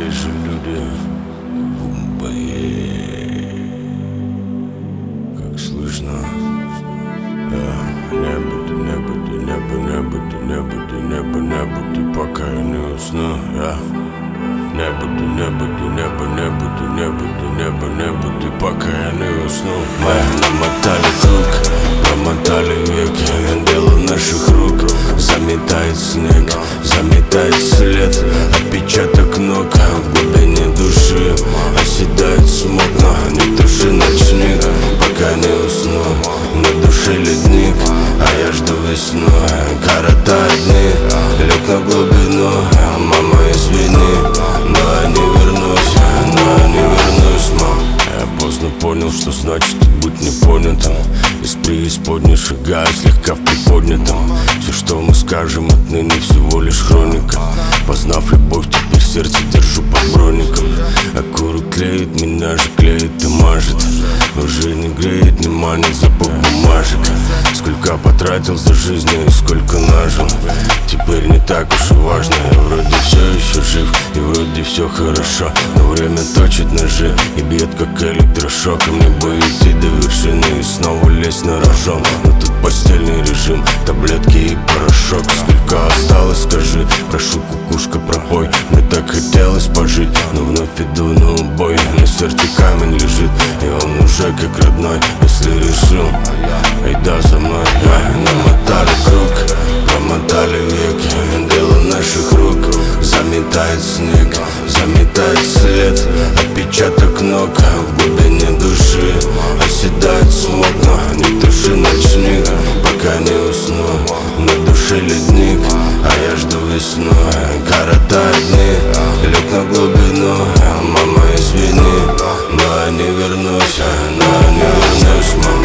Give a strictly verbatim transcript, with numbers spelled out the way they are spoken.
здесь же люди. Бумбае. Как слышно? Я не буду, не буду, не буду, не буду, не буду, не буду, не буду, пока я не усну. Я не буду, не буду, не буду, не буду, не буду, не буду, не буду, пока я не усну. Мы намотали круг, промотали веки, дело наших рук. Заметает снег, заметает след, отпечаток ног в глубине души. Оседает смог, но не туши ночник, пока не усну. На душе ледник, а я жду весну. Коротает дни, лег на глубину. Мама, извини, но я не вернусь, но я не вернусь, мам. Я поздно понял, что значит быть непонятым. Из преисподней шагаю слегка в приподнятом. Все, что мы скажем, отныне всего лишь хроника. Познав любовь, теперь сердце держу под броником. Окурок клеит, меня же клеит и мажет. Уже не греет, не манит запах бумажек. Сколько потратил за жизнь и сколько нажил. Теперь не так уж и важно. Я вроде все еще жив и вроде все хорошо. Но время точит ножи и бьет как электрошок. И мне бы идти до вершины и снова лезть на рожон. Но тут постельный режим, таблетки и порошок. Сколько осталось, скажи, прошу, кукушка, пропой. Мне так хотелось пожить, но вновь иду на убой. На сердце камень лежит, и он уже как родной. Если решил, айда за мной. Мы намотали круг, промотали веки, дело наших рук. Заметает снег, заметает след, отпечаток ног в глубине души. Оседает смог, но не туши ночник, пока не усну. На душе ледник, а я жду весну. Коротает дни, лег на глубину. Мама, извини, но я не вернусь, но я не вернусь, мама.